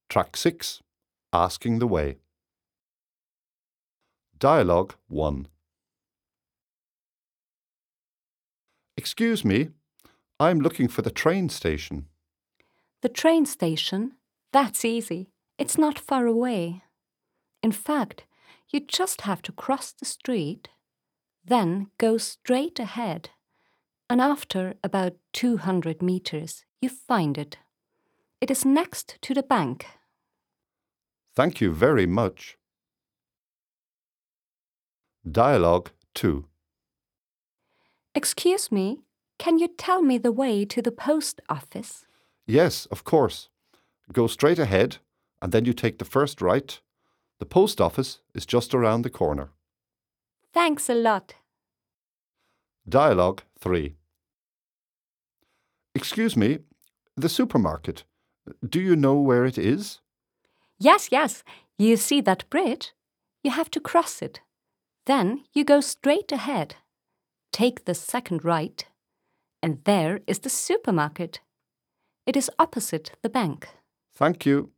Track 6. Asking the way. Dialogue 1. Excuse me, I'm looking for the train station. The train station? That's easy. It's not far away. In fact, you just have to cross the street, then go straight ahead, and after about 200 meters, you find it. It is next to the bank. Thank you very much. Dialogue 2. Excuse me, can you tell me the way to the post office? Yes, of course. Go straight ahead and then you take the first right. The post office is just around the corner. Thanks a lot. Dialogue 3. Excuse me, the supermarket. Do you know where it is? Yes. You see that bridge? You have to cross it. Then you go straight ahead. Take the second right, and there is the supermarket. It is opposite the bank. Thank you.